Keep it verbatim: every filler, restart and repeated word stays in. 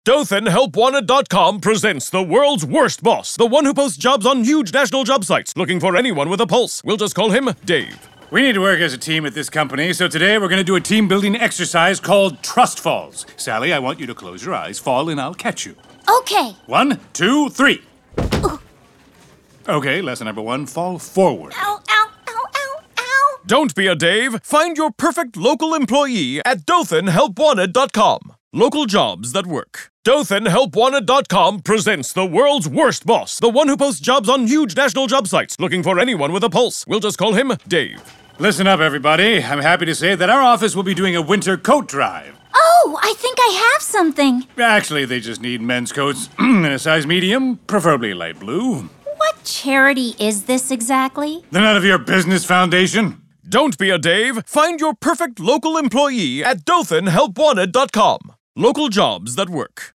Dothan Help Wanted dot com presents the world's worst boss, the one who posts jobs on huge national job sites, looking for anyone with a pulse. We'll just call him Dave. We need to work as a team at this company, so today we're going to do a team-building exercise called Trust Falls. Sally, I want you to close your eyes, fall, and I'll catch you. Okay. One, two, three. Ooh. Okay, lesson number one, fall forward. Ow, ow, ow, ow, ow. Don't be a Dave. Find your perfect local employee at Dothan Help Wanted dot com. Local jobs that work. Dothan Help Wanted dot com presents the world's worst boss, the one who posts jobs on huge national job sites, looking for anyone with a pulse. We'll just call him Dave. Listen up, everybody. I'm happy to say that our office will be doing a winter coat drive. Oh, I think I have something. Actually, they just need men's coats in a size medium, preferably light blue. What charity is this exactly? They're none of your business, Foundation. Don't be a Dave. Find your perfect local employee at Dothan Help Wanted dot com. Local jobs that work.